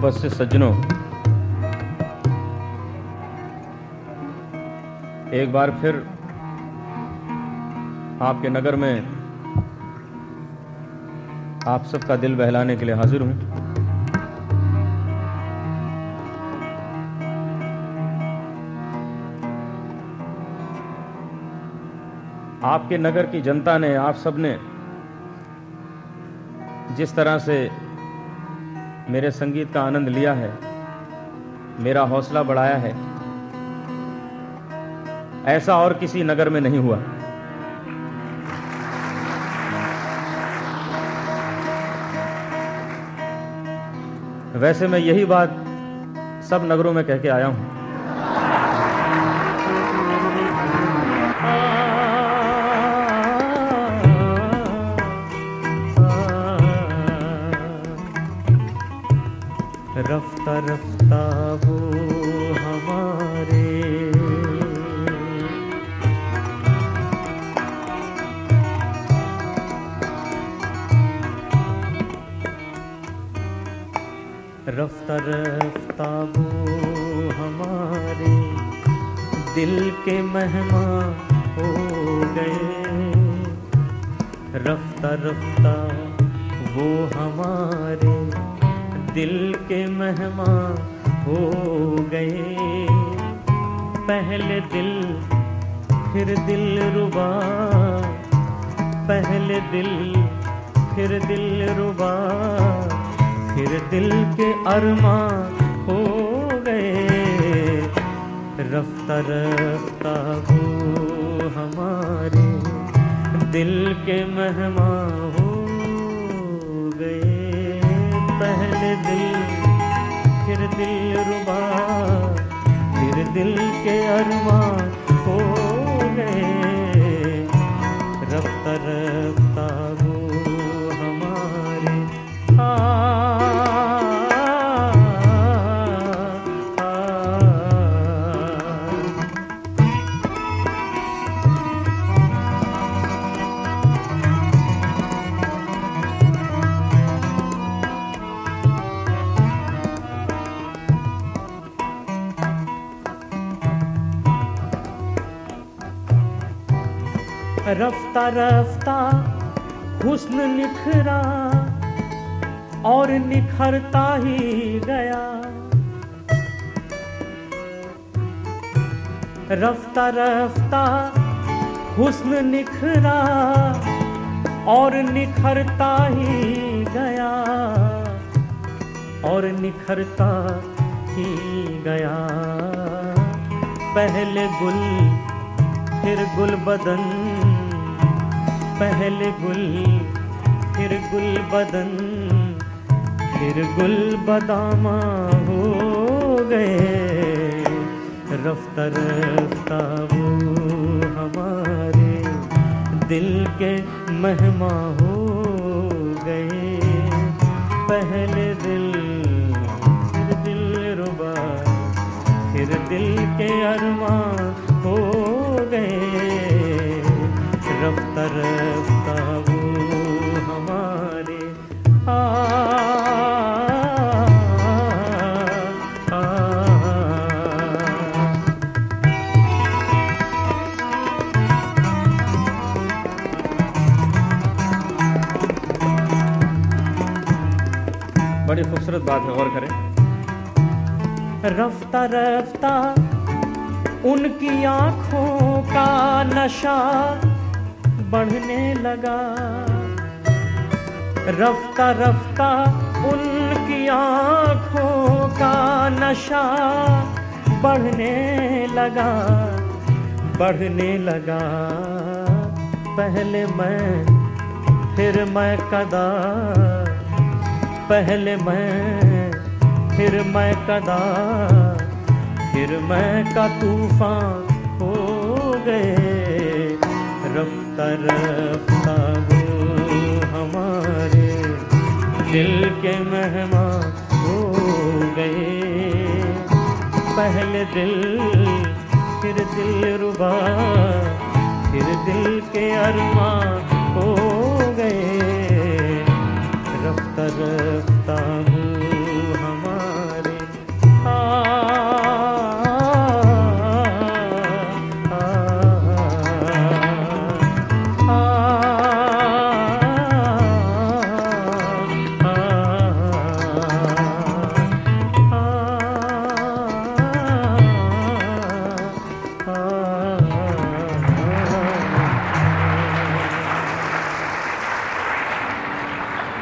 उपस्थित सज्जनों, एक बार फिर आपके नगर में आप सबका दिल बहलाने के लिए हाजिर हूं। आपके नगर की जनता ने, आप सब ने जिस तरह से मेरे संगीत का आनंद लिया है, मेरा हौसला बढ़ाया है, ऐसा और किसी नगर में नहीं हुआ। वैसे मैं यही बात सब नगरों में कह के आया हूं। रफ्ता रफ्ता वो हमारे रफ्ता रफ्ता वो हमारे दिल के मेहमान हो गए। रफ्ता रफ्ता वो हमारे दिल के मेहमान हो गए। पहले दिल फिर दिल रुबा, पहले दिल फिर दिल रुबा, फिर दिल के अरमान हो गए। रफ्ता रफ्ता वो हमारे दिल के मेहमान हो गए। पहले दिल फिर दिल रुबा, फिर दिल के अरमान हो गए। रफ्ता रफ्ता वो हमारे रफ्ता रफ्ता हुस्न निखरा और निखरता ही गया। रफ्ता रफ्ता हुस्न निखरा और निखरता ही गया, और निखरता ही गया। पहले गुल फिर गुल बदन, पहले गुल फिर गुल बदन, फिर गुल बदामा हो गए। रफ्ता रफ्ता वो हमारे दिल के मेहमान हो गए। पहले दिल फिर दिल रुबा, फिर दिल के अरमान हो गए। रफ्ता रफ्ता वो हमारे बड़ी खूबसूरत बात है, गौर करें। रफ्ता रफ्ता उनकी आंखों का नशा बढ़ने लगा। रफ्ता रफ्ता उनकी आंखों का नशा बढ़ने लगा, बढ़ने लगा। पहले मैं फिर मैं कदा, पहले मैं फिर मैं कदा, फिर मैं का तूफान हो गए। रफ्ता रफ्ता वो हमारे दिल के मेहमान हो गए। पहले दिल फिर दिल रुबा, फिर दिल के अरमान हो गए। रफ्ता रफ्ता